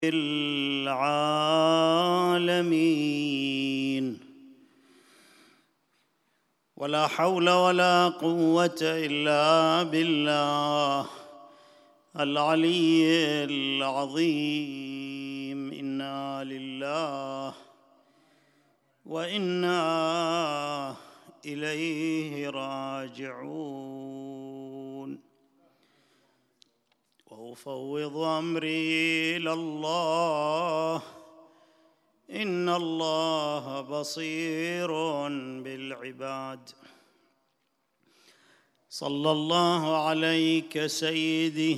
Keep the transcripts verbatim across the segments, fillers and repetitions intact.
العالمين، ولا حول ولا قوة إلا بالله العلي العظيم. إنا لله وإنا إليه راجعون. وأفوض أمري إلى الله، إن الله بصير بالعباد. صلى الله عليك سيدي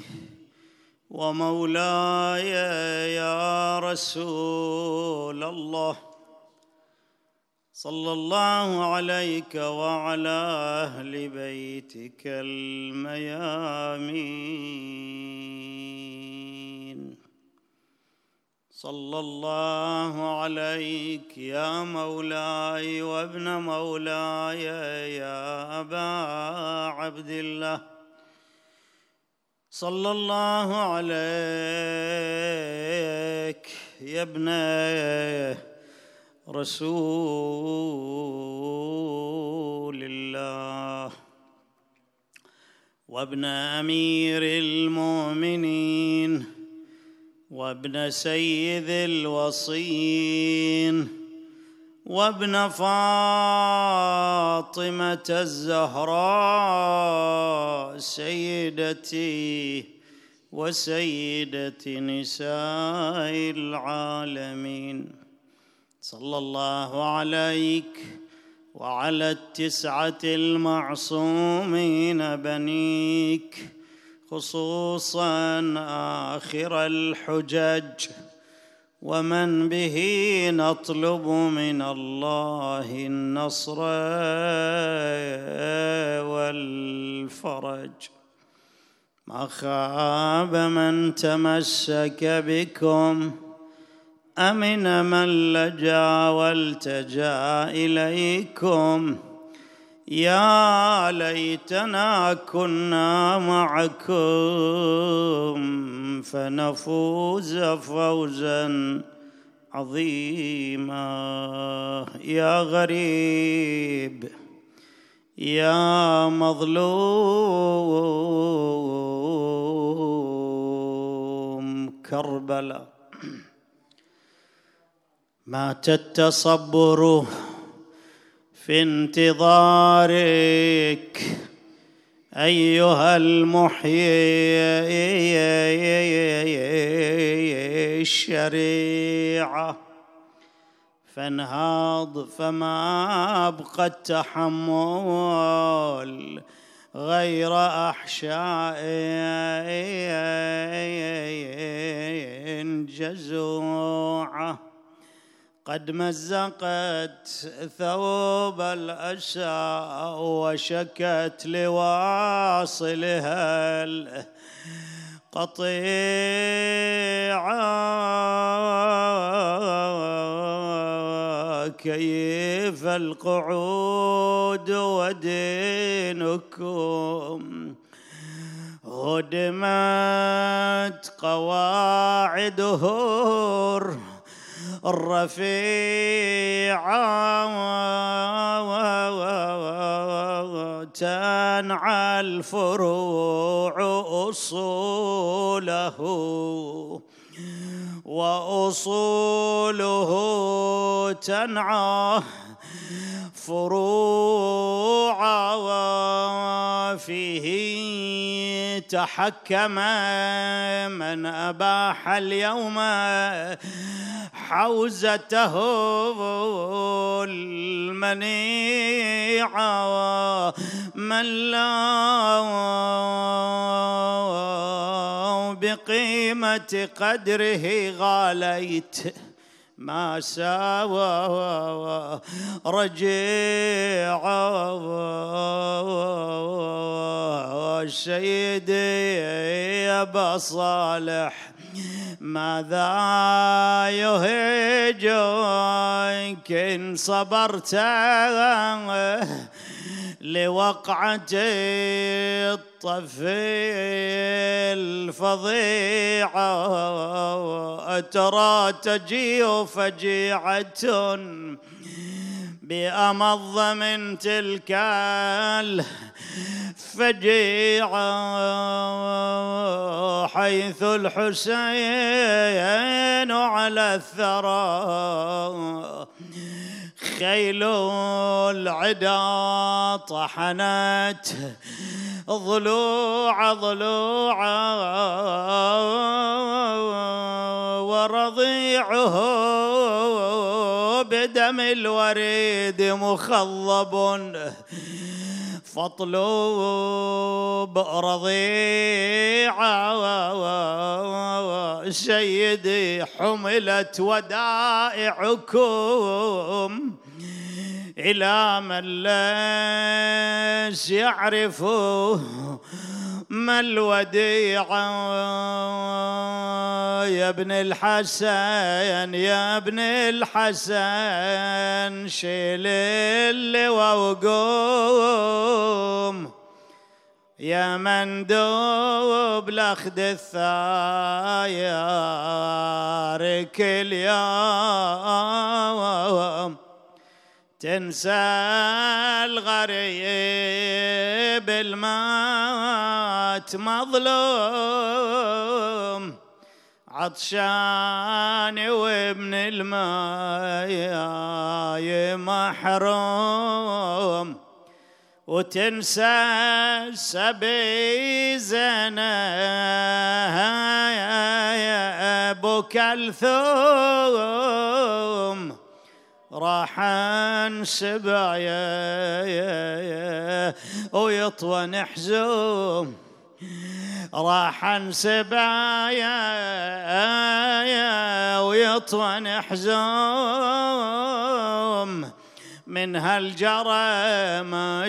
ومولاي يا رسول الله، صلى الله عليك وعلى أهل بيتك الميامين. صلى الله عليك يا مولاي وابن مولاي يا أبا عبد الله، صلى الله عليك يا ابن رسول الله وابن أمير المؤمنين وابن سيد الوصيين وابن فاطمة الزهراء سيدتي وسيدة نساء العالمين. صلى الله عليك وعلى التسعة المعصومين بنيك، خصوصاً آخر الحجج، ومن به نطلب من الله النصر والفرج. ما خاب من تمسك بكم، أمن من لجأ والتجأ إليكم. يا ليتنا كنا معكم فنفوز فوزا عظيما. يا غريب يا مظلوم كربلاء، مات التصبر في انتظارك أيها المحيي الشريعة، فانهاض فما أبقى التحمل غير أحشاء جزوعة قد مزقت ثوب الأسى وشكت لواصلها القطيعة. كيف القعود ودينكم هدمت قواعده الرفيعة، تنعى الفروع أصوله وأصوله تنعى فروعا. وفيه تحكم من أباح اليوم حوزته المنيعة، من لا بقيمة قدره غاليت ما ساوى رجيع. سيدي يا أبا صالح ماذا يهجك إن صبرت لوقعة الطف الفظيعة ترى تجيء فجيعة بأمض من تلك الفجيعة حيث الحسين على الثرى خيل العدا طحنت ضلوع ضلوعا ورضيعه بدم الوريد مخضب فاطلب رضيعا سيدي حملت ودائعكم إلى من ليس يعرف ما الوديعة يا ابن الحسن يا ابن الحسن شيل اللواء وقوم يا مندوب لأخذ الثاير كل يوم تنسى الغريب المات مظلوم عطشان وابن الماء محروم وتنسى سبي زينب وكلثوم راح انسبع ويطوى نحزوم راح انسبع ويطوى نحزوم من هالجرى ما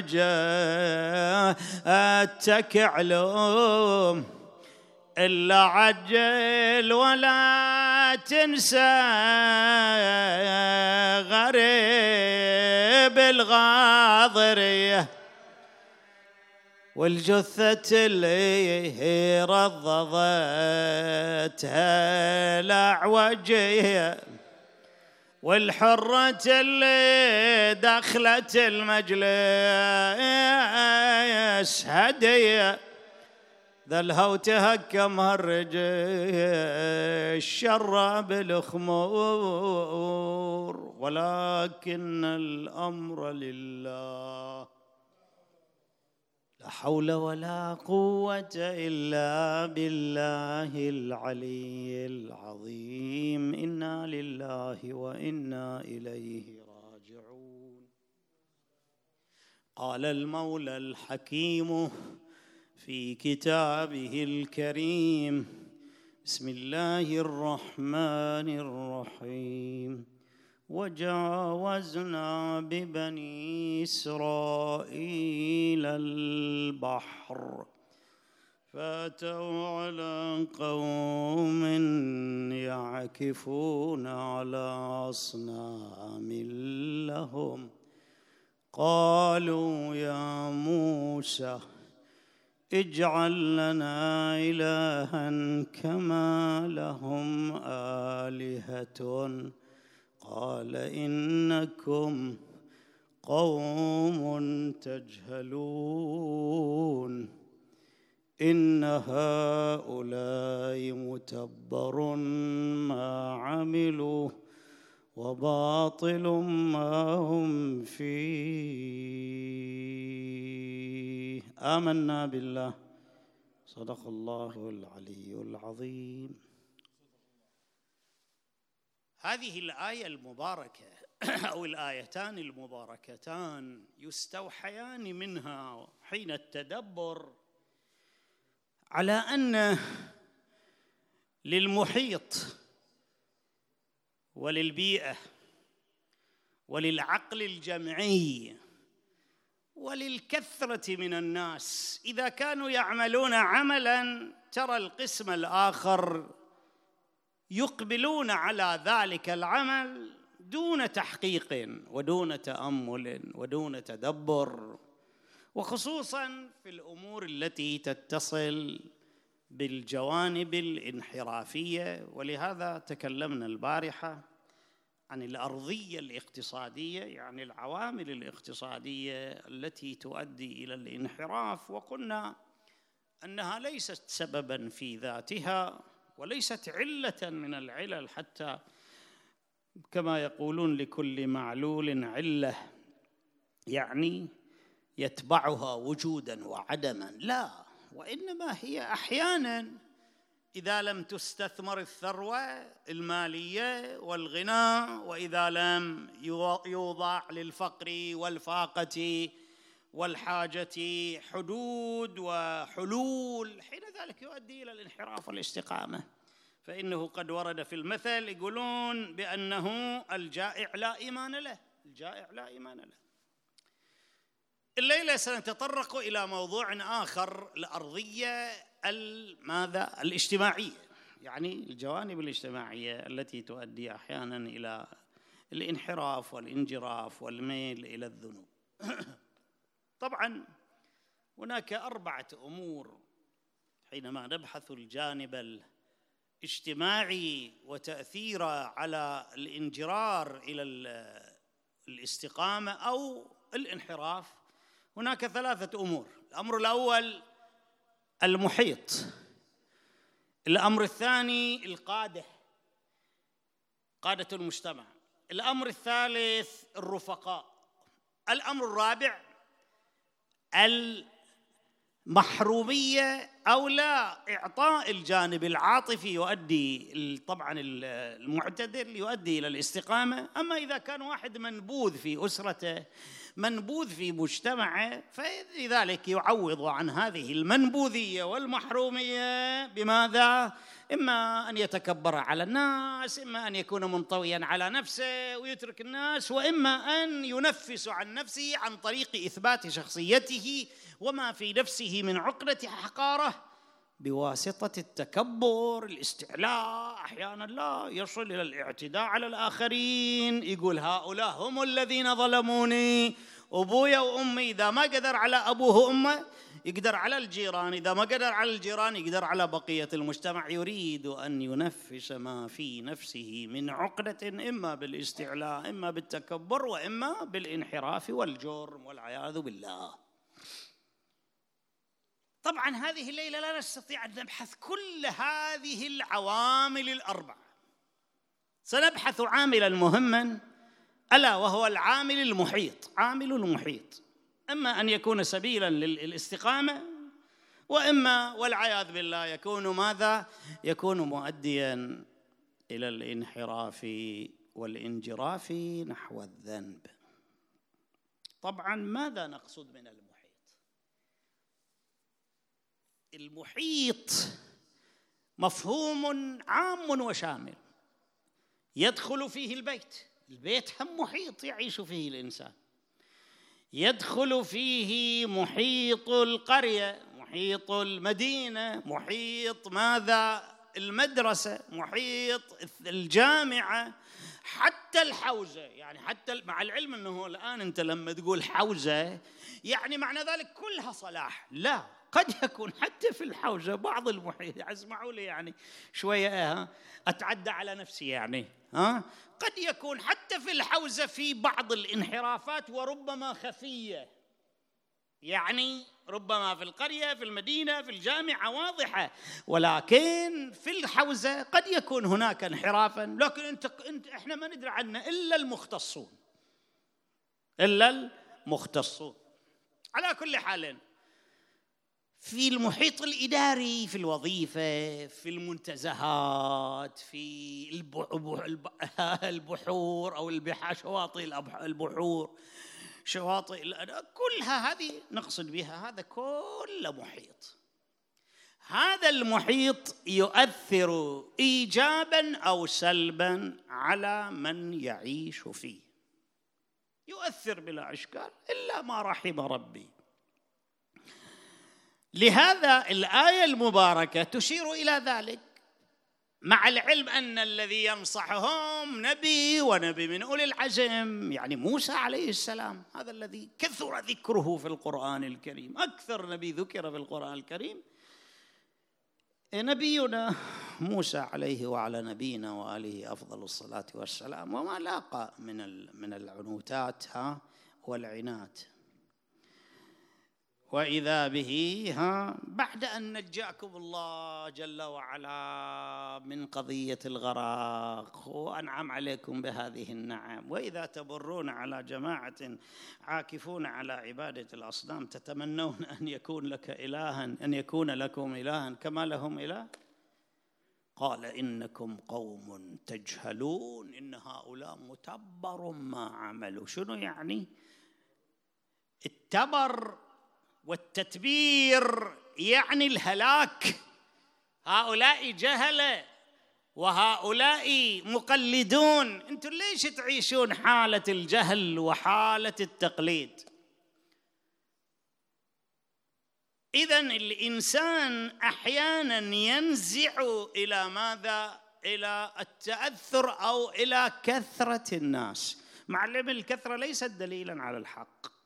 جاءتك علوم إلا عجل ولا تنسى غريب الغاضرية والجثة اللي رضضتها الأعوجية والحرة اللي دخلت المجلس هدية ذا الهو تهكم هالرجل الشراب الخمور ولكن الأمر لله لا حول ولا قوة إلا بالله العلي العظيم إنا لله وإنا إليه راجعون. قال المولى الحكيم في كتابه الكريم بسم الله الرحمن الرحيم وجاوزنا ببني إسرائيل البحر فأتوا على قوم يعكفون على أصنام لهم قالوا يا موسى اجعل لنا إلها كما لهم آلهة قال إنكم قوم تجهلون إن هؤلاء متبر ما عملوا وباطل ما هم فيه آمنا بالله صدق الله العلي العظيم. هذه الآية المباركة أو الآيتان المباركتان يستوحيان منها حين التدبر على أن للمحيط وللبيئة وللعقل الجمعي وللكثرة من الناس إذا كانوا يعملون عملاً ترى القسم الآخر يقبلون على ذلك العمل دون تحقيق ودون تأمل ودون تدبر وخصوصاً في الأمور التي تتصل بالجوانب الانحرافية. ولهذا تكلمنا البارحة عن الأرضية الاقتصادية، يعني العوامل الاقتصادية التي تؤدي إلى الانحراف، وقلنا أنها ليست سبباً في ذاتها وليست علة من العلل، حتى كما يقولون لكل معلول علة، يعني يتبعها وجوداً وعدماً، لا، وإنما هي أحياناً إذا لم تستثمر الثروة المالية والغنى، وإذا لم يوضع للفقر والفاقة والحاجة حدود وحلول، حين ذلك يؤدي إلى الانحراف والاستقامة. فإنه قد ورد في المثل يقولون بأنه الجائع لا إيمان له، الجائع لا إيمان له. الليلة سنتطرق إلى موضوع آخر، الأرضية ماذا الاجتماعية، يعني الجوانب الاجتماعية التي تؤدي أحيانا إلى الانحراف والانجراف والميل إلى الذنوب. طبعا هناك أربعة أمور حينما نبحث الجانب الاجتماعي وتأثيره على الانجرار إلى الاستقامة أو الانحراف. هناك ثلاثة أمور. الأمر الأول المحيط، الأمر الثاني القادة، قادة المجتمع، الأمر الثالث الرفقاء، الأمر الرابع المحرومية أو لا إعطاء الجانب العاطفي يؤدي طبعا المعتدل يؤدي إلى الاستقامة. أما إذا كان واحد منبوذ في أسرته، منبوذ في مجتمعه، فلذلك يعوض عن هذه المنبوذية والمحرومية بماذا؟ إما أن يتكبر على الناس، إما أن يكون منطويا على نفسه ويترك الناس، وإما أن ينفس عن نفسه عن طريق إثبات شخصيته وما في نفسه من عقدة حقارة بواسطة التكبر، الاستعلاء، أحيانا لا يصل إلى الاعتداء على الآخرين، يقول هؤلاء هم الذين ظلموني، أبويا وأمي، إذا ما قدر على أبوه وأمه يقدر على الجيران، إذا ما قدر على الجيران يقدر على بقية المجتمع. يريد أن ينفس ما في نفسه من عقدة، إما بالاستعلاء، إما بالتكبر، وإما بالانحراف والجرم والعياذ بالله. طبعا هذه الليلة لا نستطيع أن نبحث كل هذه العوامل الأربعة، سنبحث عاملا مهما ألا وهو العامل المحيط. عامل المحيط إما أن يكون سبيلا للاستقامة، وإما والعياذ بالله يكون ماذا؟ يكون مؤديا إلى الانحراف والانجراف نحو الذنب. طبعا ماذا نقصد من المحيط؟ المحيط مفهوم عام وشامل يدخل فيه البيت، البيت هم محيط يعيش فيه الإنسان، يدخل فيه محيط القرية، محيط المدينة، محيط ماذا؟ المدرسة، محيط الجامعة، حتى الحوزة. يعني حتى مع العلم أنه الآن أنت لما تقول حوزة يعني معنى ذلك كلها صلاح، لا، قد يكون حتى في الحوزة بعض المحيط، اسمعوا لي يعني شوية ها أتعدى على نفسي، يعني ها قد يكون حتى في الحوزة في بعض الانحرافات وربما خفية، يعني ربما في القرية، في المدينة، في الجامعة واضحة، ولكن في الحوزة قد يكون هناك انحرافا، لكن انت انت احنا ما ندري عنه الا المختصون، الا المختصون. على كل حال في المحيط الإداري، في الوظيفة، في المنتزهات، في البحور أو البحار، شواطئ البحور، شواطئ، كلها هذه نقصد بها، هذا كله محيط. هذا المحيط يؤثر إيجاباً أو سلباً على من يعيش فيه، يؤثر بلا إشكال إلا ما رحم ربي. لهذا الآية المباركة تشير إلى ذلك، مع العلم أن الذي ينصحهم نبي ونبي من أولي العزم، يعني موسى عليه السلام، هذا الذي كثر ذكره في القرآن الكريم، أكثر نبي ذكر في القرآن الكريم نبينا موسى عليه وعلى نبينا وآله أفضل الصلاة والسلام، وما لاقى من من العنوتات ها والعنات. وإذا به ها بعد أن نجاكم الله جل وعلا من قضية الغرق وأنعم عليكم بهذه النعم، وإذا تبرون على جماعة عاكفون على عبادة الأصنام تتمنون أن يكون لك إلها أن يكون لكم إلها كما لهم إله، قال إنكم قوم تجهلون إن هؤلاء متبر ما عملوا. شنو يعني التبر والتتبير؟ يعني الهلاك. هؤلاء جهلة وهؤلاء مقلدون. أنتم ليش تعيشون حالة الجهل وحالة التقليد؟ إذن الإنسان أحيانا ينزع إلى ماذا؟ إلى التأثر أو إلى كثرة الناس، مع العلم الكثرة ليست دليلا على الحق.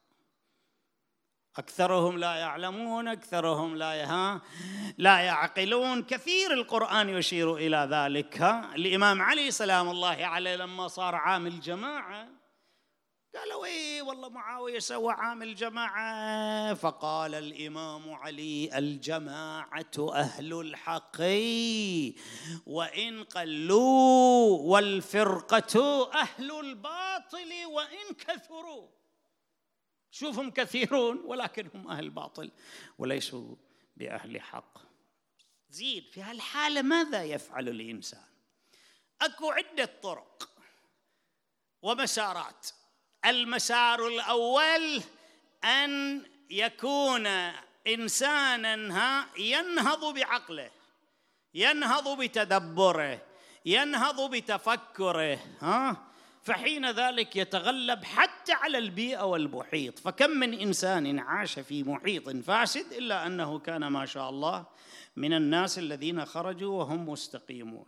أكثرهم لا يعلمون، أكثرهم لا يها لا يعقلون، كثير القرآن يشير إلى ذلك. الإمام علي سلام الله عليه لما صار عام الجماعة قالوا إيه والله معاوية سوى عام الجماعة، فقال الإمام علي الجماعة أهل الحق وإن قلوا، والفرقة أهل الباطل وإن كثروا. شوفهم كثيرون ولكنهم أهل باطل وليسوا بأهل حق. زيد في هالحالة ماذا يفعل الإنسان؟ أكو عدة طرق ومسارات. المسار الأول أن يكون إنسانا ينهض بعقله، ينهض بتدبره، ينهض بتفكره، ها فحين ذلك يتغلب حتى على البيئة والمحيط. فكم من إنسان عاش في محيط فاسد إلا أنه كان ما شاء الله من الناس الذين خرجوا وهم مستقيمون.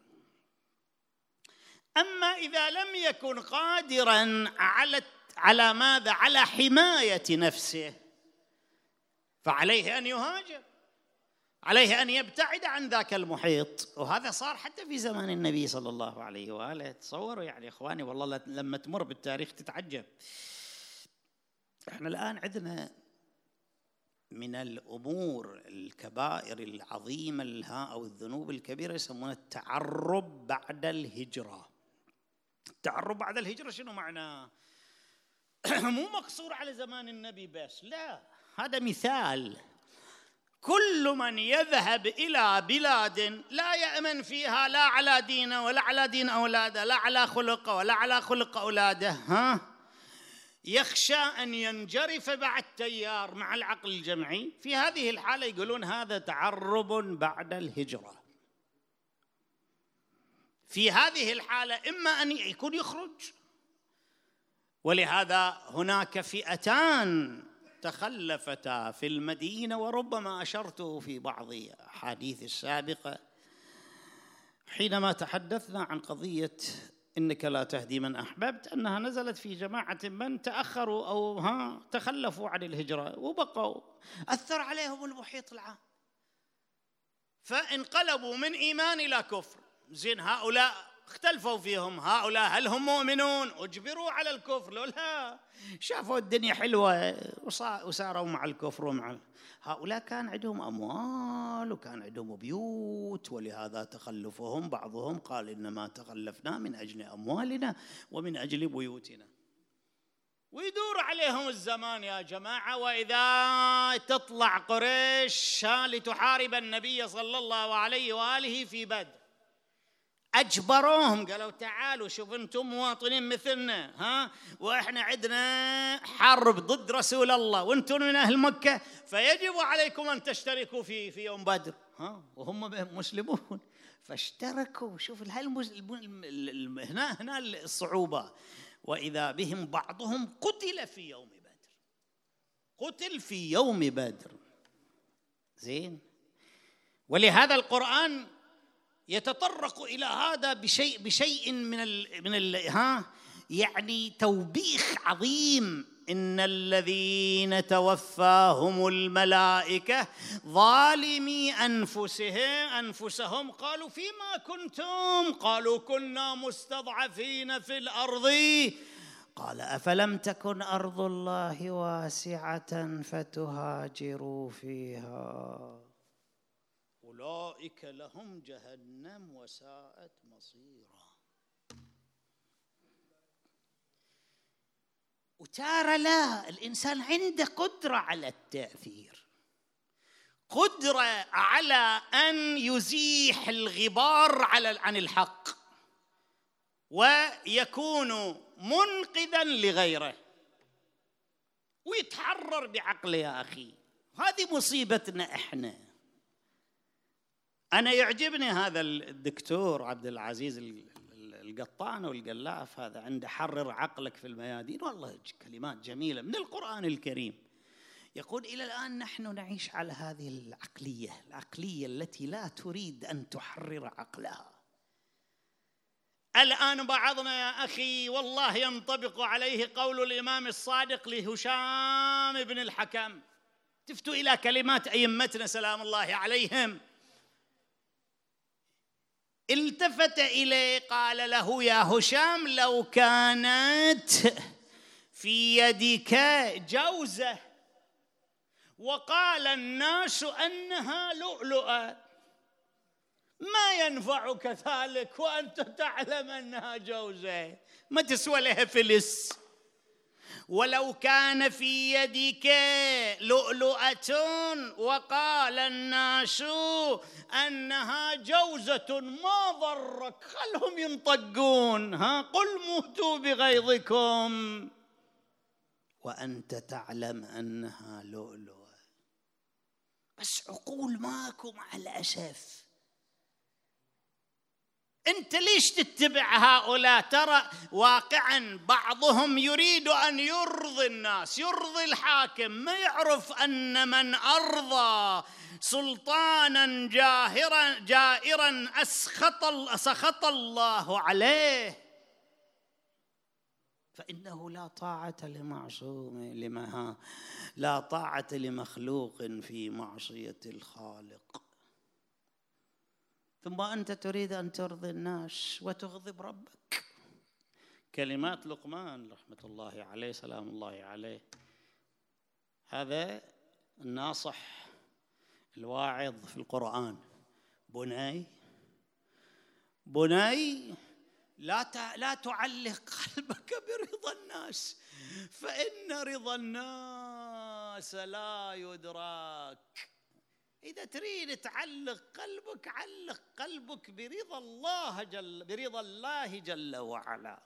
أما إذا لم يكن قادراً على على ماذا؟ على حماية نفسه، فعليه أن يهاجر، عليه أن يبتعد عن ذاك المحيط. وهذا صار حتى في زمان النبي صلى الله عليه وآله. تصوروا يعني إخواني والله لما تمر بالتاريخ تتعجب. إحنا الآن عندنا من الأمور الكبائر العظيمة أو الذنوب الكبيرة يسمونها التعرب بعد الهجرة. التعرب بعد الهجرة شنو معناه؟ مو مقصور على زمان النبي بس، لا، هذا مثال. كل من يذهب إلى بلاد لا يأمن فيها لا على دينه ولا على دين أولاده، لا على خلقه ولا على خلق أولاده، ها يخشى أن ينجرف بعد تيار مع العقل الجمعي. في هذه الحالة يقولون هذا تعرب بعد الهجرة. في هذه الحالة إما أن يكون يخرج، ولهذا هناك فئتان تخلفتا في المدينة، وربما أشرت في بعض أحاديث السابقة حينما تحدثنا عن قضية إنك لا تهدي من أحببت، أنها نزلت في جماعة من تأخروا أو ها تخلفوا عن الهجرة وبقوا، أثر عليهم المحيط العام فانقلبوا من إيمان إلى كفر. زين هؤلاء اختلفوا فيهم، هؤلاء هل هم مؤمنون أجبروا على الكفر؟ لو لا، شافوا الدنيا حلوة وساروا مع الكفر. ومع هؤلاء كان عندهم أموال وكان عندهم بيوت، ولهذا تخلفهم. بعضهم قال إنما تخلفنا من أجل أموالنا ومن أجل بيوتنا. ويدور عليهم الزمان يا جماعة، وإذا تطلع قريش لتحارب النبي صلى الله عليه وآله في بدر، أجبروهم قالوا تعالوا شوف أنتم مواطنين مثلنا، ها وإحنا عندنا حرب ضد رسول الله وأنتم من أهل مكة، فيجب عليكم أن تشتركوا في في يوم بدر، ها وهم مسلمون فاشتركوا. شوف هنا هنا الصعوبة. وإذا بهم بعضهم قتل في يوم بدر، قتل في يوم بدر. زين. ولهذا القرآن يتطرق إلى هذا بشيء بشيء من ال من ال ها يعني توبيخ عظيم. إن الذين توفاهم الملائكة ظالمي أنفسهم أنفسهم قالوا فيما كنتم؟ قالوا كنا مستضعفين في الأرض. قال أفلم تكن أرض الله واسعة فتهاجروا فيها أولئك لهم جهنم وساءت مصيرا. وترى لا، الإنسان عنده قدرة على التأثير، قدرة على أن يزيح الغبار على عن الحق ويكون منقذا لغيره ويتحرر بعقله. يا أخي هذه مصيبتنا إحنا. أنا يعجبني هذا الدكتور عبد العزيز القطان والقلاف، هذا عنده حرر عقلك في الميادين، والله كلمات جميلة من القرآن الكريم. يقول إلى الآن نحن نعيش على هذه العقلية العقلية التي لا تريد أن تحرر عقلها. الآن بعضنا يا أخي والله ينطبق عليه قول الإمام الصادق لهشام بن الحكم. تفتوا إلى كلمات أئمتنا سلام الله عليهم. التفت إليه قال له يا هشام لو كانت في يدك جوزة وقال الناس أنها لؤلؤة ما ينفعك ذلك وأنت تعلم أنها جوزة، ما تسوى لها فلس. ولو كان في يدك لؤلؤة وقال الناس أنها جوزة ما ضرك، خلهم ينطقون، ها قل موتوا بغيظكم وأنت تعلم أنها لؤلؤة. بس عقول ماكو مع الأسف. أنت ليش تتبع هؤلاء؟ ترى واقعا بعضهم يريد أن يرضي الناس، يرضي الحاكم، ما يعرف أن من أرضى سلطانا جاهرا جائرا أسخط سخط الله عليه، فإنه لا طاعة لمعصوم لما لا طاعة لمخلوق في معصية الخالق. ثم أنت تريد أن ترضي الناس وتغضب ربك. كلمات لقمان رحمة الله عليه سلام الله عليه، هذا الناصح الواعظ في القرآن. بني بني لا لا تعلق قلبك برضا الناس، فإن رضا الناس لا يدرك. إذا تريد تعلق قلبك علق قلبك برضا الله جل برضا الله جل وعلا.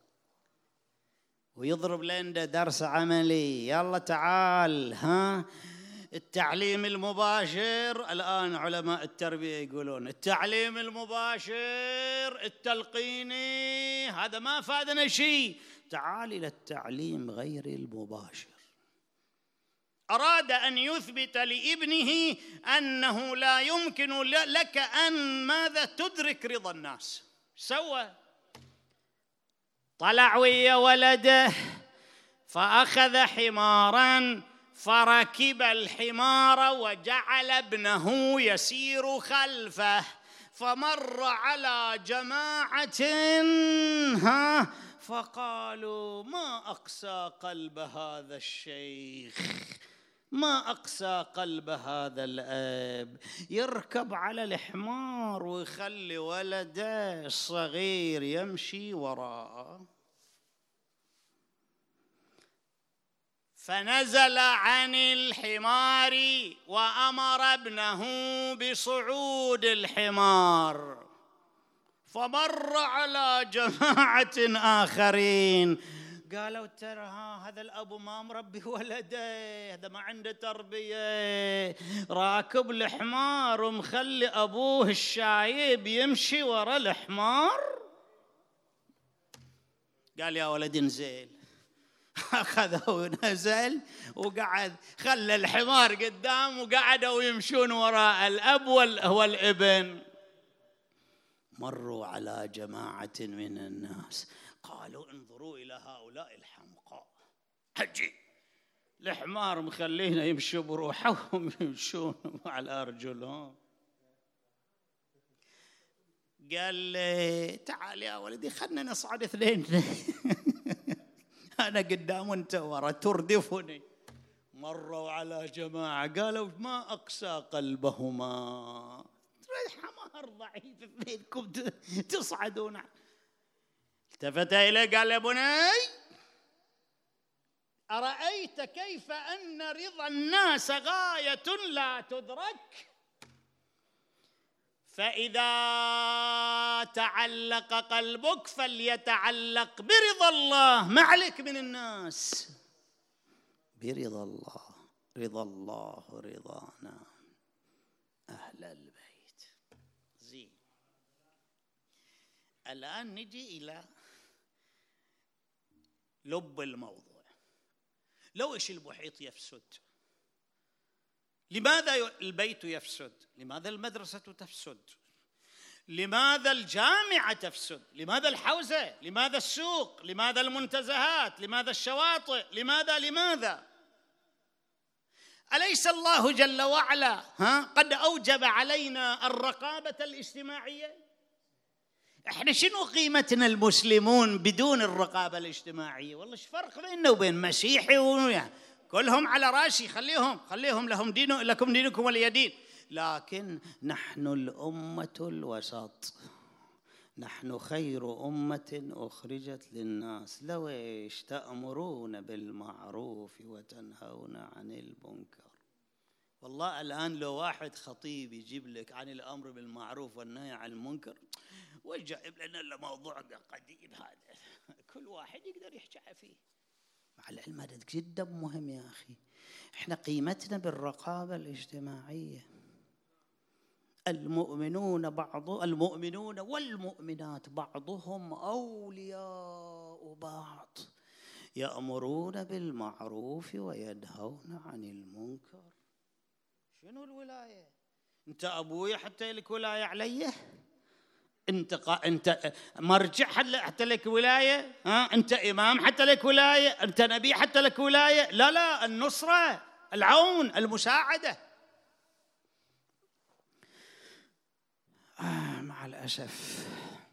ويضرب لنا درس عملي. يلا تعال، ها التعليم المباشر. الآن علماء التربية يقولون التعليم المباشر التلقيني هذا ما فادنا شيء. تعال إلى التعليم غير المباشر. أراد أن يثبت لابنه أنه لا يمكن لك أن ماذا تدرك رضا الناس. سوى طلع ويا ولده فأخذ حماراً فركب الحمار وجعل ابنه يسير خلفه، فمر على جماعة ها فقالوا ما أقسى قلب هذا الشيخ، ما أقسى قلب هذا الأب، يركب على الحمار ويخلي ولده الصغير يمشي وراءه. فنزل عن الحمار وأمر ابنه بصعود الحمار، فمر على جماعة آخرين قالوا ترى هذا الأب ما مربي ولده، هذا ما عنده تربية، راكب الحمار ومخلي أبوه الشايب يمشي وراء الحمار. قال يا ولد انزل. أخذه ونزل وقعد، خلى الحمار قدام وقعدوا يمشون وراء الأب والابن. مروا على جماعة من الناس قالوا انظروا إلى هؤلاء الحمقى، حجي الحمار مخلينا يمشوا بروحهم يمشون على أرجلهم. قال لي تعال يا ولدي خلنا نصعد اثنين أنا قدام وأنت ورا تردفني. مروا على جماعة قالوا ما أقسى قلبهما، حمار ضعيف اثنينكم تصعدون. التفت إليه قال يا بني أرأيت كيف أن رضا الناس غاية لا تدرك؟ فإذا تعلق قلبك فليتعلق برضا الله، ما عليك من الناس، برضا الله. رضا الله رضانا أهل البيت. زين، الآن نجي إلى لب الموضوع. لو إيش المحيط يفسد، لماذا البيت يفسد؟ لماذا المدرسة تفسد؟ لماذا الجامعة تفسد؟ لماذا الحوزة؟ لماذا السوق؟ لماذا المنتزهات؟ لماذا الشواطئ؟ لماذا لماذا؟ أليس الله جل وعلا ها قد أوجب علينا الرقابة الاجتماعية؟ احنا شنو قيمتنا المسلمون بدون الرقابة الاجتماعية؟ والله ايش فرق بيننا وبين مسيحي ويعني كلهم على راسي، خليهم خليهم لهم دينه لكم دينكم ولي دين. لكن نحن الأمة الوسط، نحن خير أمة أخرجت للناس. لو إيش تأمرون بالمعروف وتنهون عن المنكر. والله الآن لو واحد خطيب يجيب لك عن الأمر بالمعروف والنهي عن المنكر وجايب لنا إلا موضوع قديم هذا، كل واحد يقدر يحكي فيه. مع العلم هذا جدا مهم يا أخي. إحنا قيمتنا بالرقابة الاجتماعية. المؤمنون بعض المؤمنون والمؤمنات بعضهم أولياء بعض يأمرون بالمعروف وينهون عن المنكر. شنو الولاية؟ أنت أبوي حتى لك ولاية عليه؟ أنت قا... أنت مرجع حتى لك ولاية؟ ها؟ أنت إمام حتى لك ولاية؟ أنت نبي حتى لك ولاية؟ لا لا، النصرة، العون، المساعدة. آه مع الأسف.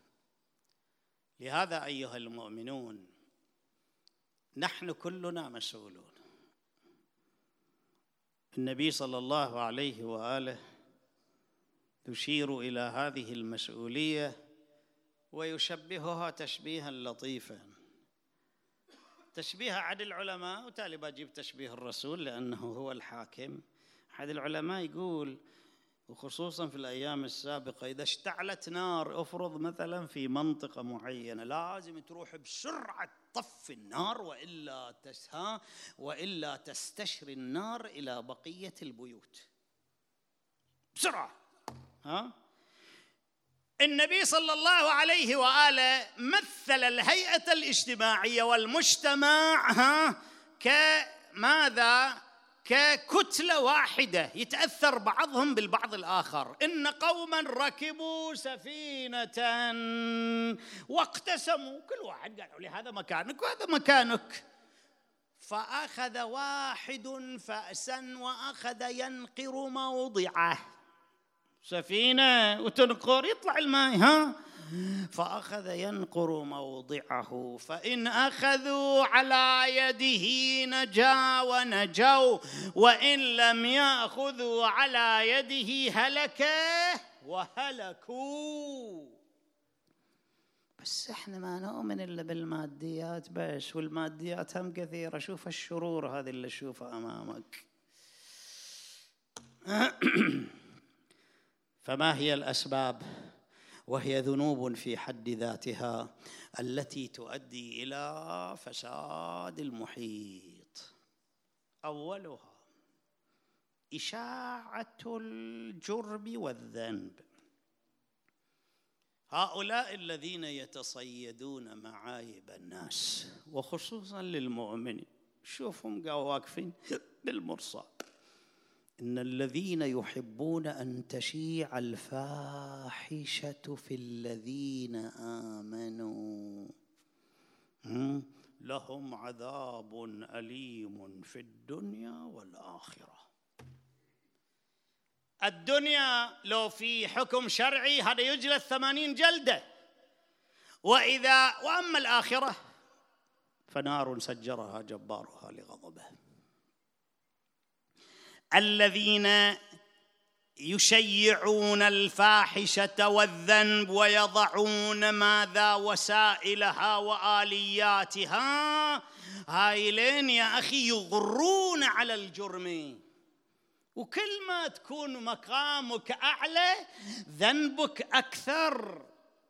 لهذا أيها المؤمنون نحن كلنا مسؤولون. النبي صلى الله عليه وآله يشير إلى هذه المسؤولية ويشبهها تشبيها لطيفا، تشبيه أحد العلماء، وتالي بجيب تشبيه الرسول لأنه هو الحاكم. أحد العلماء يقول، وخصوصا في الأيام السابقة، إذا اشتعلت نار أفرض مثلا في منطقة معينة، لازم تروح بسرعة طفي النار وإلا تسها وإلا تستشري النار إلى بقية البيوت بسرعة. ها؟ النبي صلى الله عليه وآله مثل الهيئة الاجتماعية والمجتمع ها كماذا؟ ككتلة واحدة يتأثر بعضهم بالبعض الآخر. إن قوما ركبوا سفينة واقتسموا، كل واحد قالوا لي هذا مكانك وهذا مكانك، فأخذ واحد فأسا وأخذ ينقر موضعه. سفينة وتنقر يطلع الماء، ها؟ فأخذ ينقر موضعه، فإن أخذوا على يده نجا ونجوا، وإن لم يأخذوا على يده هلك وهلكوا. بس احنا ما نؤمن إلا بالماديات بس، والماديات هم كثيرة. شوف الشرور هذه اللي تشوفها أمامك. فما هي الأسباب؟ وهي ذنوب في حد ذاتها التي تؤدي إلى فساد المحيط. أولها إشاعة الجرم والذنب. هؤلاء الذين يتصيدون معايب الناس وخصوصا للمؤمنين، شوفهم قاعد واقفين بالمرصاد إن الذين يحبون أن تشيع الفاحشة في الذين آمنوا لهم عذاب أليم في الدنيا والآخرة. الدنيا لو في حكم شرعي هذا يجلد ثمانين جلدة، وإذا وأما الآخرة فنار سجرها جبارها لغضبه. الذين يشيعون الفاحشة والذنب ويضعون ماذا وسائلها وآلياتها، هايلين يا أخي يغرون على الجرم، وكل ما تكون مقامك أعلى ذنبك أكثر.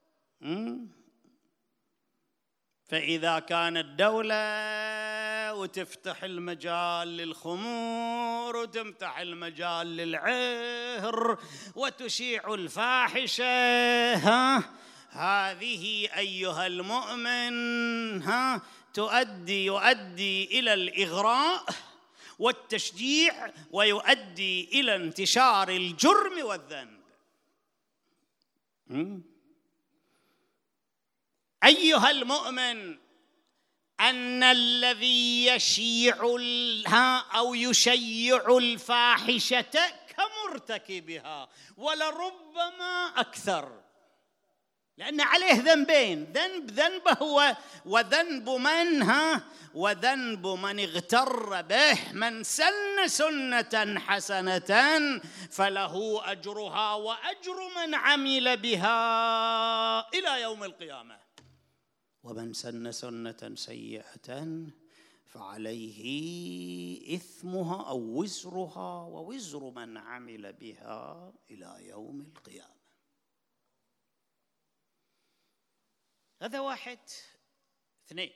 فإذا كانت دولة وتفتح المجال للخمور وتفتح المجال للعهر وتشيع الفاحشة، ها هذه أيها المؤمن ها تؤدي يؤدي إلى الإغراء والتشجيع، ويؤدي إلى انتشار الجرم والذنب. أيها المؤمن، أن الذي يشيع أو يشيع الفاحشة كمرتكبها ولربما أكثر، لأن عليه ذنبين، ذنب ذنبه هو وذنب من ها وذنب من اغتر به. من سن سنة حسنة فله أجرها وأجر من عمل بها إلى يوم القيامة، ومن سن سنة سيئة فعليه إثمها أو وزرها ووزر من عمل بها إلى يوم القيامة. هذا واحد. اثنين،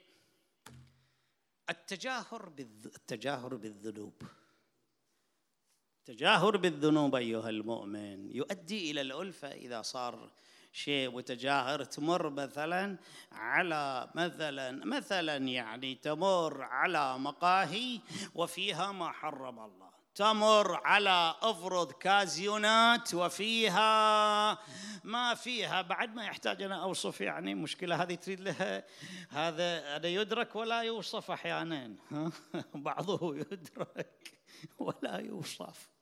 التجاهر بالذ... التجاهر بالذنوب. التجاهر بالذنوب أيها المؤمن يؤدي إلى الألفة. إذا صار شيء متجاهر، تمر مثلا على مثلا مثلا يعني تمر على مقاهي وفيها ما حرم الله، تمر على أفرض كازيونات وفيها ما فيها، بعد ما يحتاج أنا أوصف يعني مشكلة هذه تريد لها، هذا هذا يدرك ولا يوصف أحيانا، بعضه يدرك ولا يوصف.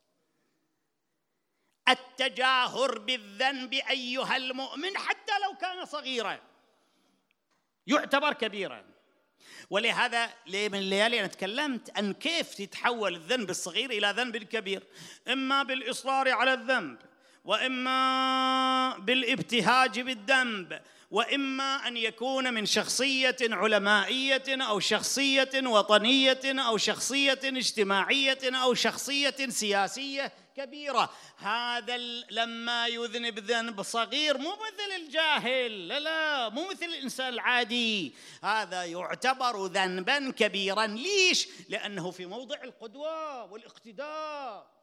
التجاهر بالذنب أيها المؤمن حتى لو كان صغيرا يعتبر كبيرا. ولهذا من الليالي أنا تكلمت عن كيف تتحول الذنب الصغير إلى ذنب كبير، إما بالإصرار على الذنب، وإما بالابتهاج بالذنب، وإما أن يكون من شخصية علمائية أو شخصية وطنية أو شخصية اجتماعية أو شخصية سياسية كبيرة. هذا لما يذنب ذنب صغير مو مثل الجاهل، لا لا مو مثل الإنسان العادي، هذا يعتبر ذنبا كبيرا. ليش؟ لأنه في موضع القدوة والاقتداء.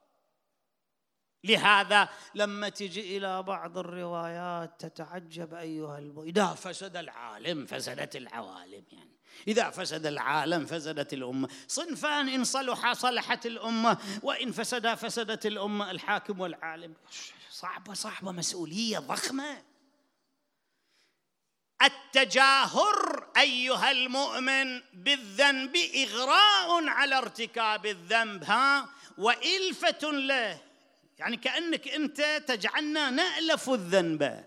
لهذا لما تجي إلى بعض الروايات تتعجب أيها المؤمن، إذا فسد العالم فسدت العوالم، يعني إذا فسد العالم فسدت الأمة. صنفان إن صلحا صلحت الأمة، وإن فسدا فسدت الأمة، الحاكم والعالم. صعبة صعبة، مسؤولية ضخمة. التجاهر أيها المؤمن بالذنب إغراء على ارتكاب الذنب ها وإلفة له، يعني كأنك أنت تجعلنا نألف الذنب.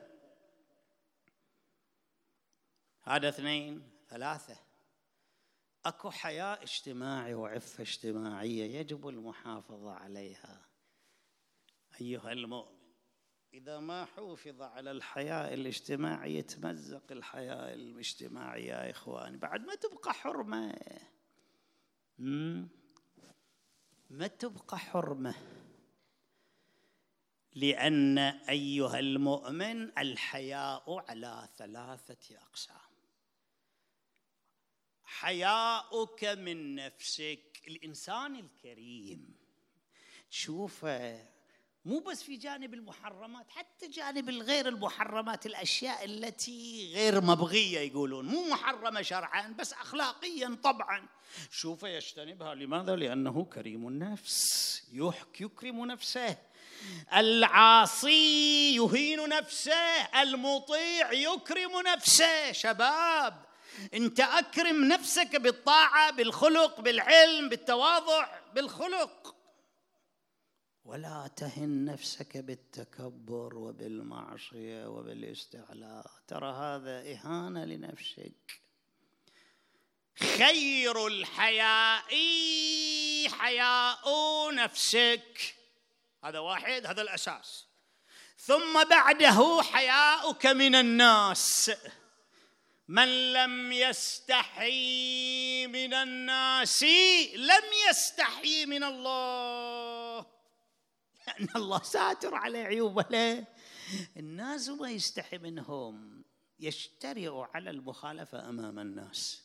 هذا اثنين. ثلاثة، أكو حياة اجتماعي وعفة اجتماعية يجب المحافظة عليها. أيها المؤمن، إذا ما حافظ على الحياة الاجتماعية يتمزق الحياة الاجتماعية يا إخواني، بعد ما تبقى حرمة، ما تبقى حرمة. لأن أيها المؤمن الحياء على ثلاثة أقسام. حياؤك من نفسك، الإنسان الكريم تشوفه مو بس في جانب المحرمات، حتى جانب الغير المحرمات، الأشياء التي غير مبغية يقولون، مو محرمة شرعا بس أخلاقيا طبعا، شوف يجتنبها. لماذا؟ لأنه كريم النفس، يكرم نفسه. العاصي يهين نفسه، المطيع يكرم نفسه. شباب، أنت أكرم نفسك بالطاعة، بالخلق، بالعلم، بالتواضع، بالخلق، ولا تهن نفسك بالتكبر وبالمعصية وبالاستعلاء، ترى هذا إهانة لنفسك. خير الحياء حياء نفسك، هذا واحد، هذا الأساس. ثم بعده حياؤك من الناس. من لم يستحي من الناس لم يستحي من الله، لأن الله ساتر على عيوبه. له الناس ما يستحي منهم، يشترئ على المخالفة أمام الناس.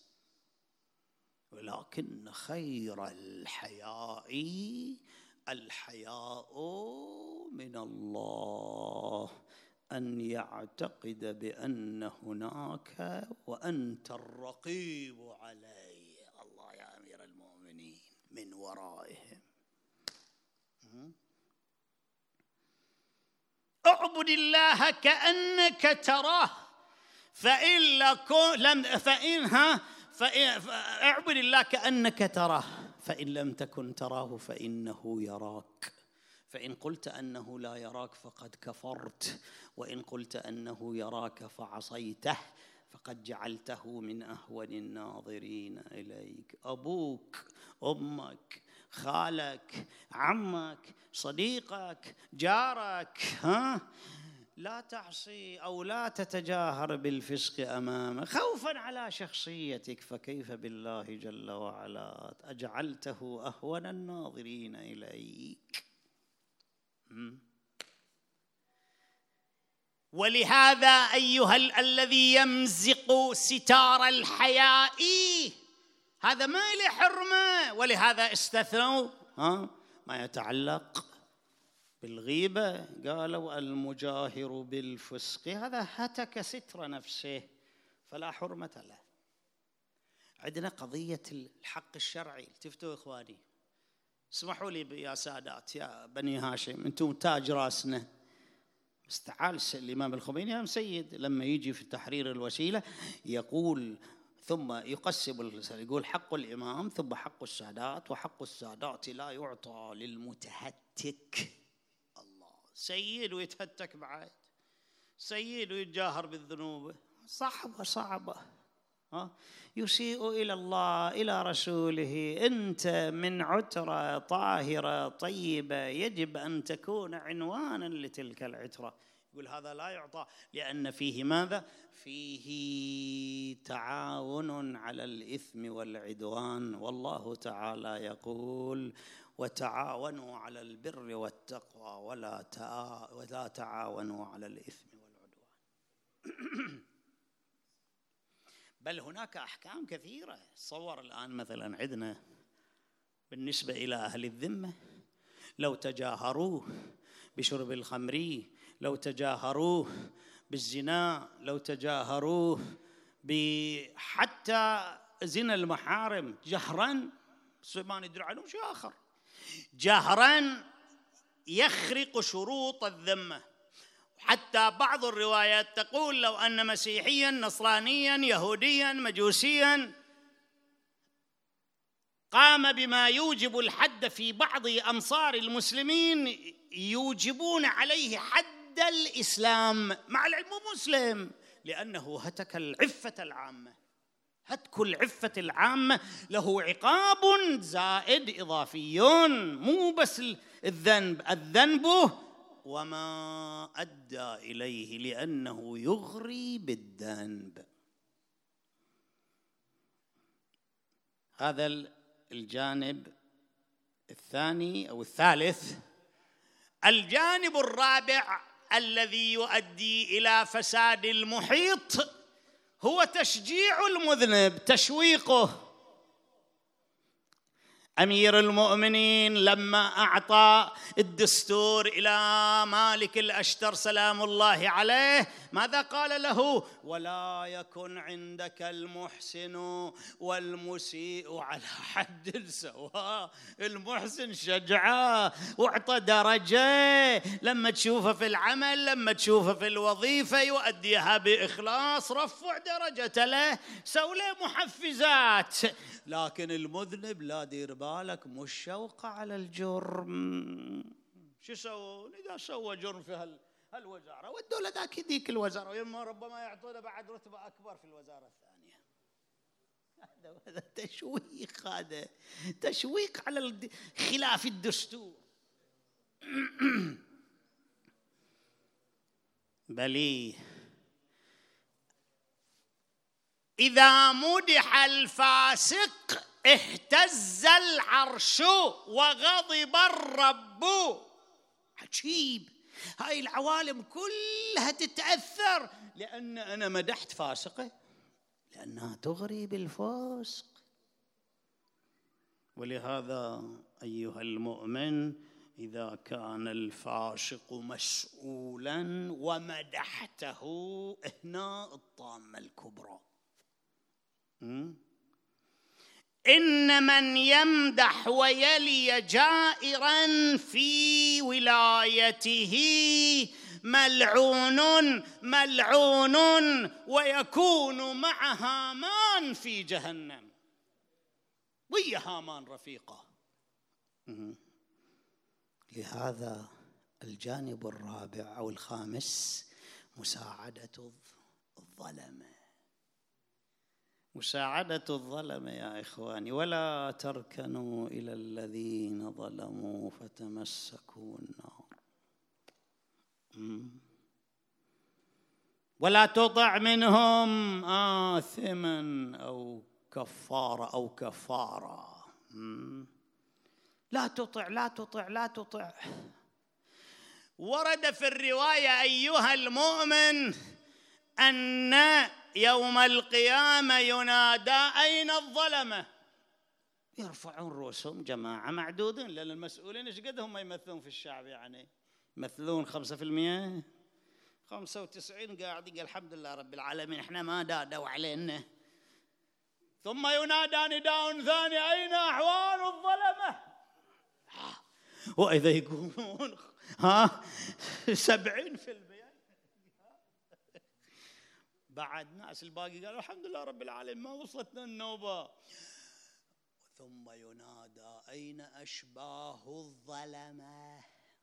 ولكن خير الحياء الحياء من الله، أن يعتقد بأن هناك وأنت الرقيب عليه، الله يا أمير المؤمنين من ورائهم. اعبد الله كأنك تراه، فإن لم فإنها اعبد الله كأنك تراه، فإن لم تكن تراه فإنه يراك. فإن قلت أنه لا يراك فقد كفرت، وإن قلت أنه يراك فعصيته فقد جعلته من أهون الناظرين إليك. أبوك، أمك، خالك، عمك، صديقك، جارك، ها لا تعصي أو لا تتجاهر بالفسق أمامه خوفا على شخصيتك، فكيف بالله جل وعلا أجعلته أهون الناظرين إليك. ولهذا أيها الذي يمزق ستار الحياء، هذا ما له حرمة، ولهذا استثنوا ها ما يتعلق بالغيبة، قالوا المجاهر بالفسق هذا هتك ستر نفسه فلا حرمة له. عندنا قضية الحق الشرعي، التفتوا إخواني، اسمحوا لي يا سادات يا بني هاشم، أنتم تاج راسنا. بس تعال الإمام الخميني يا سيد لما يجي في تحرير الوسيلة يقول، ثم يقسم الرسالة، يقول حق الإمام ثم حق السادات، وحق السادات لا يعطى للمتهتك. الله، سيد ويتهتك بعد، سيد ويتجاهر بالذنوب، صعبة صعبة، ها يسيء إلى الله إلى رسوله. أنت من عترة طاهرة طيبة يجب أن تكون عنوانا لتلك العترة. يقول هذا لا يعطى لأن فيه ماذا؟ فيه تعاون على الإثم والعدوان، والله تعالى يقول وتعاونوا على البر والتقوى ولا تع... ولا تعاونوا على الإثم والعدوان. بل هناك أحكام كثيرة. تصور الآن مثلا عندنا بالنسبة إلى أهل الذمة، لو تجاهروه بشرب الخمر، لو تجاهروه بالزنا، لو تجاهروه بحتى زنا المحارم جهرا، ما ندري عنه شيء آخر، جهرا يخرق شروط الذمة. حتى بعض الروايات تقول لو أن مسيحيا نصرانيا يهوديا مجوسيا قام بما يوجب الحد في بعض أمصار المسلمين يوجبون عليه حد الإسلام، مع العلم مسلم، لأنه هتك العفة العامة. هتك العفة العامة له عقاب زائد إضافي، مو بس الذنب، الذنب وما أدى إليه لأنه يغري بالذنب. هذا الجانب الثاني أو الثالث. الجانب الرابع الذي يؤدي إلى فساد المحيط هو تشجيع المذنب، تشويقه. أمير المؤمنين لما أعطى الدستور إلى مالك الأشتر سلام الله عليه ماذا قال له؟ ولا يكن عندك المحسن والمسيء على حد سواء. المحسن شجعه واعطى درجة، لما تشوفه في العمل، لما تشوفه في الوظيفة يؤديها بإخلاص، رفع درجته له، سوي له محفزات. لكن المذنب لا، دير بالك مش شوقه على الجرم. شو يسوون إذا سوى جرم في هال هالوزارة؟ ودوا له ذاك يديك الوزارة، ويما ربما يعطونه بعد رتبة أكبر في الوزارة الثانية. هذا تشويق، هذا تشويق على خلاف الدستور. بلي إذا مدح الفاسق اهتز العرش وغضب الرب. عجيب، هاي العوالم كلها تتأثر لأن أنا مدحت فاسقة، لأنها تغري بالفسق. ولهذا أيها المؤمن إذا كان الفاسق مسؤولا ومدحته، هنا الطامة الكبرى. إن من يمدح ويلي جائرا في ولايته ملعون ملعون ويكون مع هامان في جهنم. ويا هامان رفيقه. لهذا الجانب الرابع أو الخامس مساعدة الظلمة. مساعدة الظلمة يا إخواني. ولا تركنوا إلى الذين ظلموا فتمسكوا النار. ولا تطع منهم آثما أو كفارة أو كفارة. لا تطع لا تطع لا تطع. ورد في الرواية أيها المؤمن أن يوم القيامة ينادى أين الظلمة؟ يرفعون رؤوسهم جماعة معدودين، لأن المسؤولين إيش قد هم يمثلون في الشعب؟ يعني يمثلون خمسة في المئة، خمسة وتسعين قاعد يقول الحمد لله رب العالمين إحنا ما دادوا علينا. ثم ينادى نداء ثاني أين أعوان الظلمة؟ وإذا يقولون ها سبعين في المئة بعد ناس الباقي قالوا الحمد لله رب العالمين ما وصلتنا النوبة. ثم ينادى أين أشباه الظلمة؟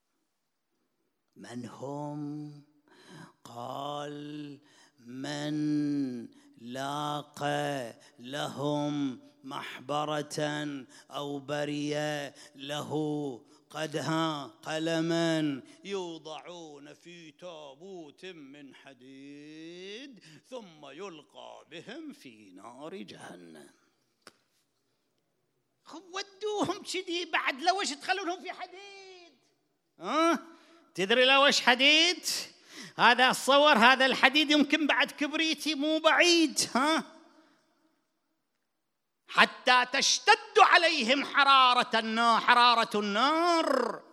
من هم؟ قال من لاقى لهم محبرة أو برية له قدها قلما يوضعون في تابوت من حديد ثم يلقى بهم في نار جهنم. ودوهم كذي بعد لوش تخلونهم في حديد؟ ها أه؟ تدري لوش حديد؟ هذا الصور، هذا الحديد يمكن بعد كبريتي مو بعيد، ها حتى تشتد عليهم حرارة النار حرارة النار.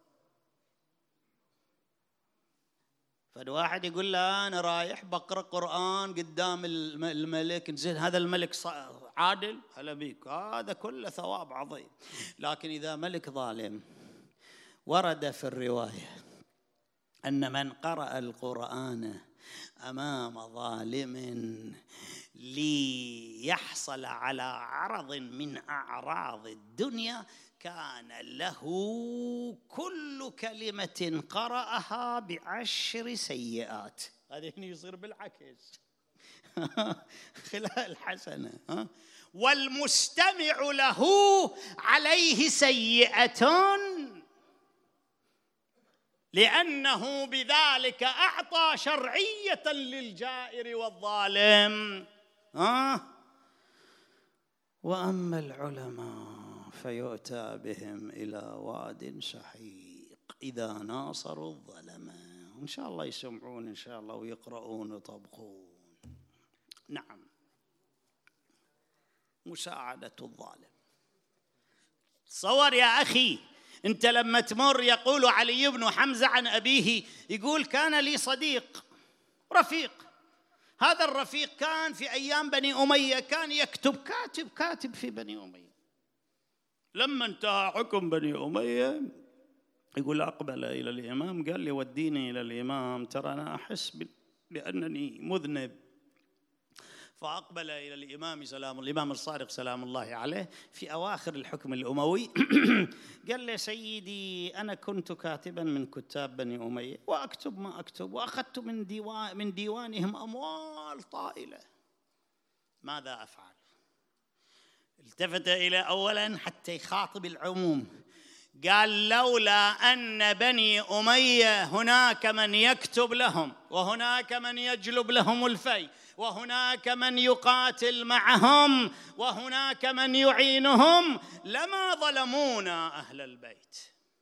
فالواحد يقول له أنا رايح بقرأ قرآن قدام الملك، زين هذا الملك عادل هلا بيك، هذا كله ثواب عظيم. لكن إذا ملك ظالم، ورد في الرواية أن من قرأ القرآن أمام ظالم ليحصل على عرض من أعراض الدنيا كان له كل كلمة قرأها بعشر سيئات. هذا هنا يصير بالعكس خلال حسنة. والمستمع له عليه سيئة، لأنه بذلك أعطى شرعية للجائر والظالم. آه. وأما العلماء فيؤتى بهم إلى واد سحيق إذا ناصروا الظلمة. إن شاء الله يسمعون إن شاء الله ويقرؤون ويطبقون. نعم، مساعدة الظالم. تصور يا أخي أنت لما تمر، يقول علي بن حمزة عن أبيه، يقول كان لي صديق رفيق، هذا الرفيق كان في أيام بني أمية كان يكتب، كاتب كاتب في بني أمية. لما انتهى حكم بني أمية يقول أقبل إلى الإمام، قال لي وديني إلى الإمام، ترى أنا أحس بأنني مذنب. فأقبل إلى الإمام سلام الإمام الصادق سلام الله عليه في أواخر الحكم الأموي قال لي سيدي أنا كنت كاتبا من كتاب بني أمية وأكتب ما أكتب، وأخذت من ديوان من ديوانهم أموال طائلة، ماذا أفعل؟ التفت إلى أولا حتى يخاطب العموم، قال لولا أن بني أمية هناك من يكتب لهم، وهناك من يجلب لهم الفي، وهناك من يقاتل معهم، وهناك من يعينهم، لما ظلمونا أهل البيت.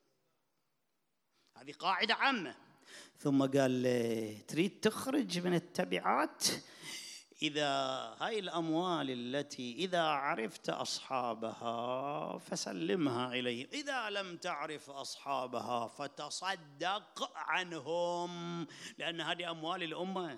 هذه قاعدة عامة. ثم قال لي تريد تخرج من التبعات؟ إذا هاي الأموال التي إذا عرفت أصحابها فسلمها إليهم، إذا لم تعرف أصحابها فتصدق عنهم، لأن هذه أموال الأمة.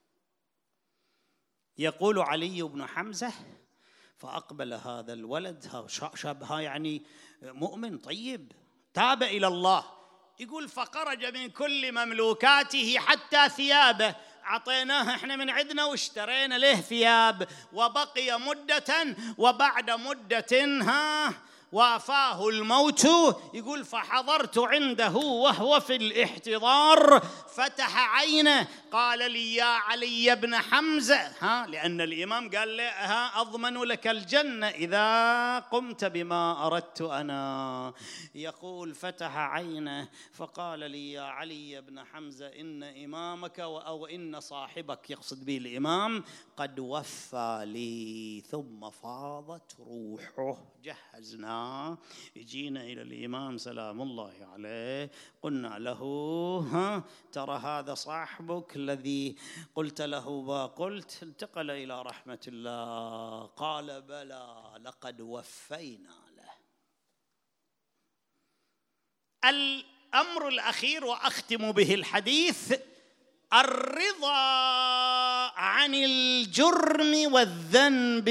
يقول علي بن حمزة فأقبل هذا الولد، شاب يعني مؤمن طيب تاب إلى الله، يقول فخرج من كل مملوكاته حتى ثيابه، أعطيناه إحنا من عندنا واشترينا له ثياب، وبقي مدة، وبعد مدة ها وافاه الموت. يقول فحضرت عنده وهو في الاحتضار، فتح عينه قال لي يا علي بن حمزة، ها لأن الإمام قال له ها أضمن لك الجنة إذا قمت بما أردت أنا. يقول فتح عينه فقال لي يا علي بن حمزة إن إمامك أو إن صاحبك، يقصد به الإمام، قد وفى لي. ثم فاضت روحه. جهزنا يجينا إلى الإمام سلام الله عليه، قلنا له ها ترى هذا صاحبك الذي قلت له ما قلت، انتقل إلى رحمة الله. قال بلى لقد وفينا له. الأمر الأخير وأختم به الحديث، الرضا عن الجرم والذنب.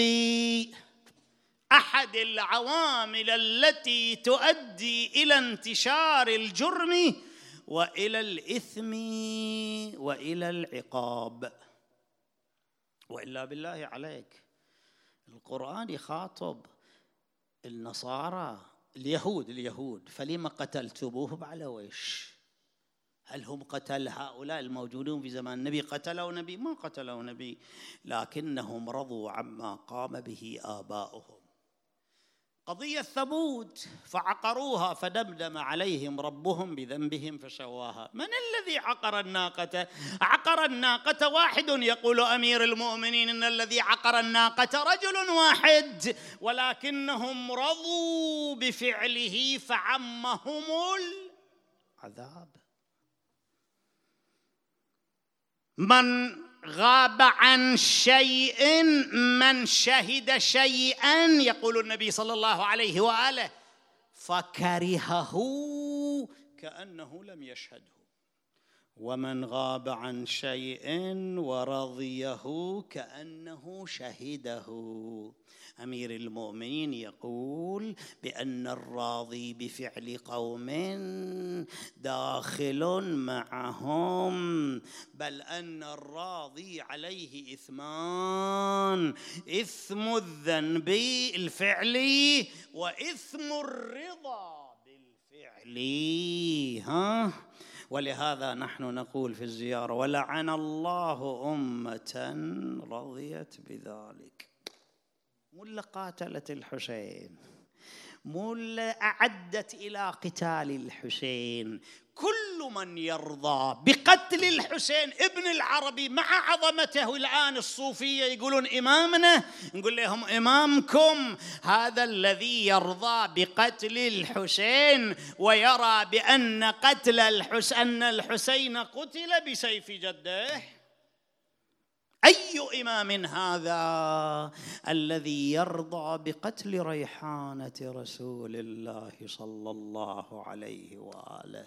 أحد العوامل التي تؤدي إلى انتشار الجرم وإلى الإثم وإلى العقاب. وإلا بالله عليك القرآن يخاطب النصارى اليهود اليهود فلما قتلتموهم على وش؟ هل هم قتل هؤلاء الموجودون في زمان النبي؟ قتلوا نبي؟ ما قتلوا نبي، لكنهم رضوا عما قام به آباؤهم. قضية ثمود فعقروها فدمدم عليهم ربهم بذنبهم فسواها. من الذي عقر الناقة؟ عقر الناقة واحد، يقول أمير المؤمنين إن الذي عقر الناقة رجل واحد، ولكنهم رضوا بفعله فعمهم العذاب. من غاب عن شيء، من شهد شيئا، يقول النبي صلى الله عليه وآله، فكرهه كأنه لم يشهده. ومن غاب عن شيء ورضيه كأنه شهده. أمير المؤمنين يقول بأن الراضي بفعل قوم داخل معهم، بل أن الراضي عليه إثمان: إثم الذنب الفعلي وإثم الرضا بالفعل. ها ولهذا نحن نقول في الزيارة: ولعن الله أمة رضيت بذلك. مو اللي قاتلت الحسين، مو اللي أعدت إلى قتال الحسين، كل من يرضى بقتل الحسين. ابن العربي مع عظمته الآن الصوفية يقولون إمامنا، نقول لهم إمامكم هذا الذي يرضى بقتل الحسين ويرى بأن قتل الحسين أن الحسين قتل بسيف جده. أي إمام هذا الذي يرضى بقتل ريحانة رسول الله صلى الله عليه وآله؟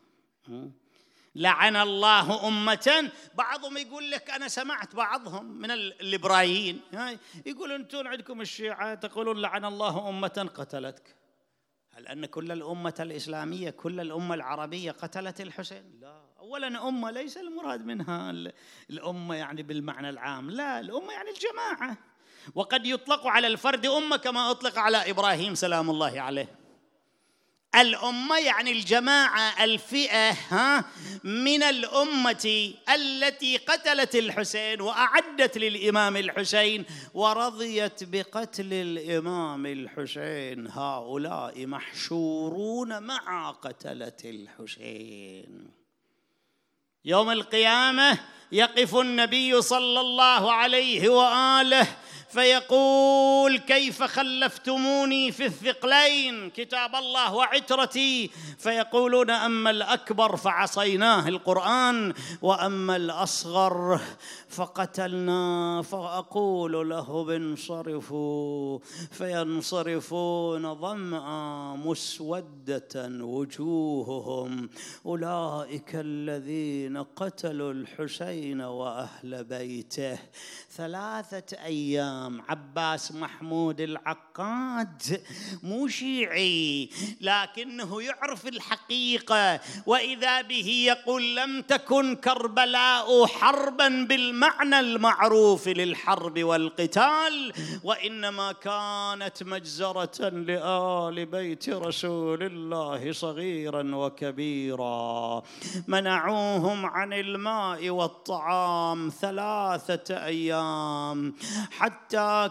لعن الله أمة. بعضهم يقول لك، أنا سمعت بعضهم من الليبرايين يقول أنتم عندكم الشيعة تقولون لعن الله أمة قتلتك. هل أن كل الأمة الإسلامية كل الأمة العربية قتلت الحسين؟ لا. أولا أمة ليس المراد منها الأمة يعني بالمعنى العام، لا، الأمة يعني الجماعة، وقد يطلق على الفرد أمة كما أطلق على إبراهيم سلام الله عليه. الأمة يعني الجماعة، الفئة ها من الأمة التي قتلت الحسين وأعدت للإمام الحسين ورضيت بقتل الإمام الحسين. هؤلاء محشورون مع قتلة الحسين. يوم القيامة يقف النبي صلى الله عليه وآله فيقول: كيف خلفتموني في الثقلين كتاب الله وعترتي؟ فيقولون: أما الأكبر فعصيناه القرآن، وأما الأصغر فقتلنا. فأقول لهم: انصرفوا، فينصرفون ظمأ مسودة وجوههم، أولئك الذين قتلوا الحسين وأهل بيته. ثلاثة أيام. عباس محمود العقاد مو شيعي لكنه يعرف الحقيقة، وإذا به يقول: لم تكن كربلاء حربا بالمعنى المعروف للحرب والقتال، وإنما كانت مجزرة لآل بيت رسول الله صغيرا وكبيرا. منعوهم عن الماء والطعام ثلاثة أيام حتى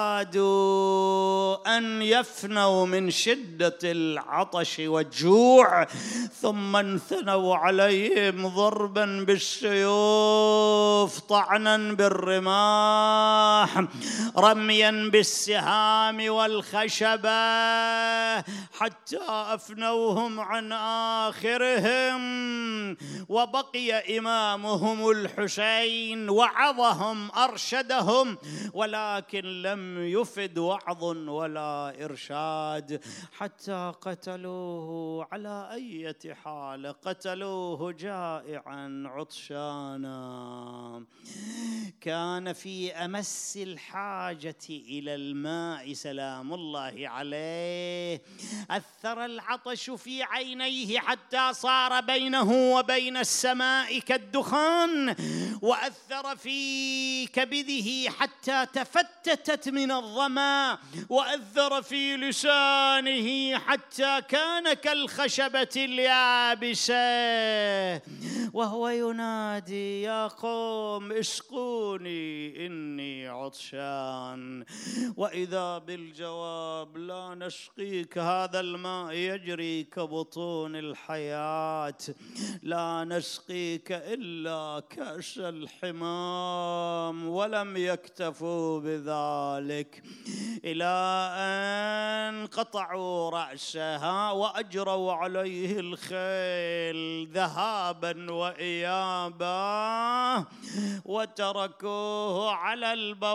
كادوا أن يفنوا من شدة العطش والجوع، ثم انثنوا عليهم ضربا بالسيوف، طعنا بالرماح، رميا بالسهام والخشبة، حتى أفنوهم عن آخرهم. وبقي إمامهم الحسين وعظهم أرشدهم، ولكن لم يفد وعظ ولا إرشاد، حتى قتلوه. على أي حال قتلوه؟ جائعا عطشانا، كان في أمس الحاجة إلى الماء سلام الله عليه. أثر العطش في عينيه حتى صار بينه وبين السماء كالدخان، وأثر في كبده حتى تفتتت من الظما، وأثر في لسانه حتى كان كالخشبة اليابسة، وهو ينادي: يا قوم اسقوني إني عطشان. وإذا بالجواب: لا نسقيك، هذا الماء يجري كبطون الحياة، لا نسقيك إلا كأس الحمام. ولم يكتفوا بذلك إلى أن قطعوا رأسها وأجروا عليه الخيل ذهابا وإيابا، وتركوه على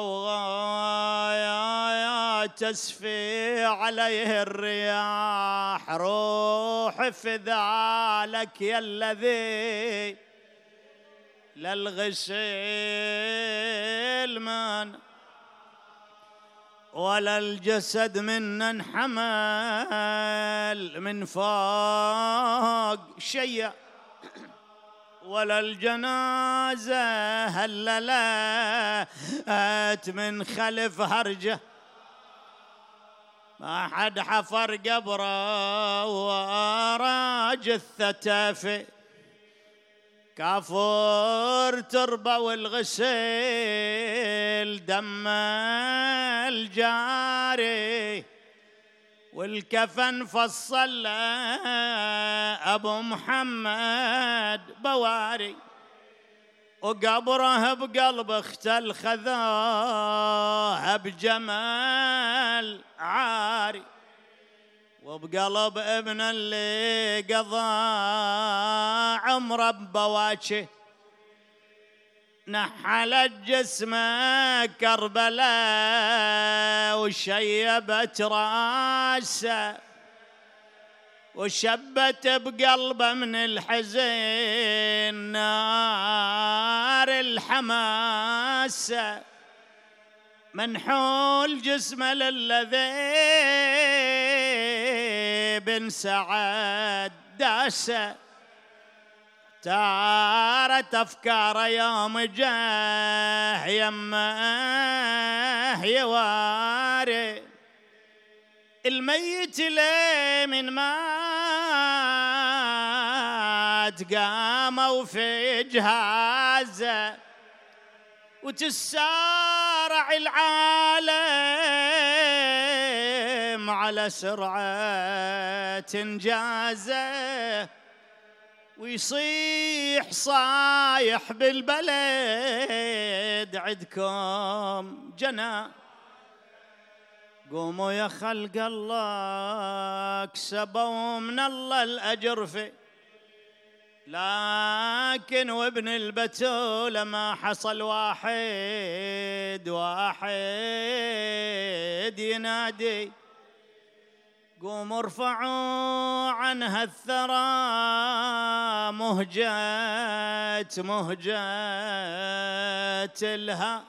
البوغايا تسفي عليه الرياح. روح فذلك يا الذي للغسيل من ولا الجسد منا انحمل من فوق شيء، ولا الجنازة هللت من خلف هرجة. ما حد حفر قبره وأرى جثته في كافور تربة، والغسيل دم الجاري، والكفن فصل أبو محمد بواري، وقبره بقلب اخت الخذاه بجمال عاري، وبقلب ابن اللي قضى عمره ببواكه. نحلت جسمه كربلاء وشيبت راسه وشبت بقلبه من الحزن نار الحماسة، منحول جسمه للذيب سعد داسه، تارت أفكاره يوم جاه يمه يواري الميت ليه من مات قاموا في جهازه وتسارع العالم على سرعة إنجازه ويصيح صايح بالبلد عدكم جنى. قوموا يا خلق الله كسبوا من الله الأجر في، لكن وابن البتول ما حصل واحد واحد ينادي قوموا ارفعوا عنها الثرى مهجات مهجات الها،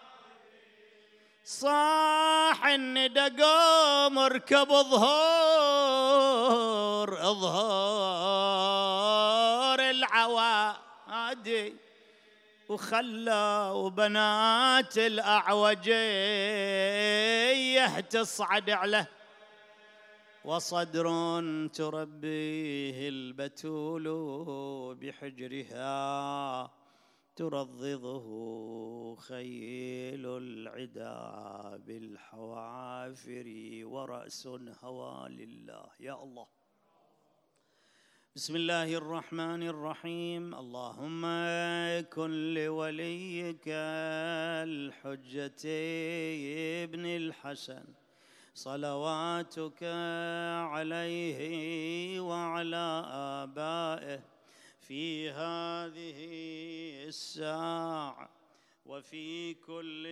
صاح الندى قوم اركب ظهور ظهور العوادي وخلوا بنات الأعوجية تصعد عليه وصدر تربيه البتول بحجرها ترضضه خيل العدا بالحوافر ورأس هوى لله. يا الله. بسم الله الرحمن الرحيم. اللهم كن لوليك الحجة ابن الحسن صلواتك عليه وعلى آبائه في هذه الساعة وفي كل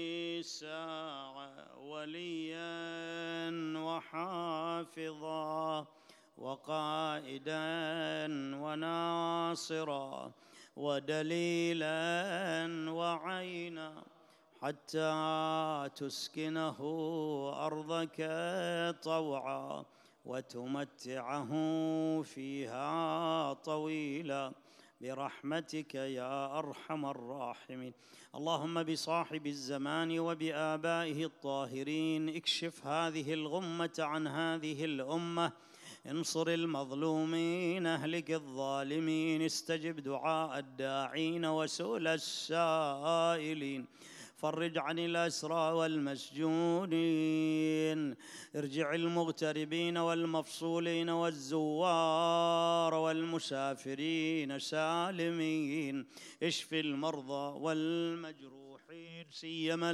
ساعة وليا وحافظا وقائدا وناصرا ودليلا وعينا حتى تسكنه أرضك طوعا وتمتعه فيها طويلا برحمتك يا أرحم الراحمين. اللهم بصاحب الزمان وبآبائه الطاهرين اكشف هذه الغمة عن هذه الأمة، انصر المظلومين اهلك الظالمين، استجب دعاء الداعين وسؤل السائلين، فرج عن الأسرى والمسجونين، ارجع المغتربين والمفصولين والزوار والمسافرين سالمين، اشف المرضى والمجروحين سيما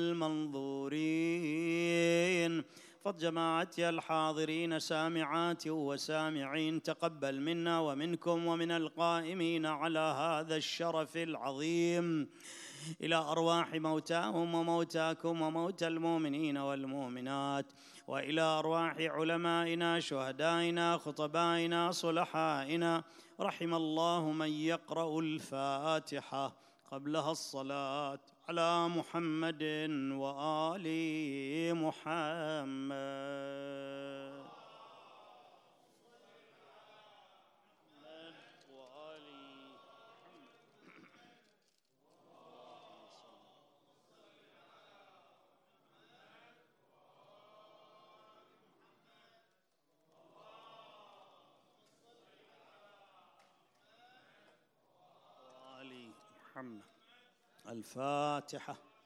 المنظورين، فض جماعة الحاضرين سامعات وسامعين، تقبل منا ومنكم ومن القائمين على هذا الشرف العظيم، إلى أرواح موتاهم وموتاكم وموتى المؤمنين والمؤمنات، وإلى أرواح علمائنا شهدائنا خطبائنا صلحائنا. رحم الله من يقرأ الفاتحة قبلها الصلاة على محمد وآل محمد. الفاتحة.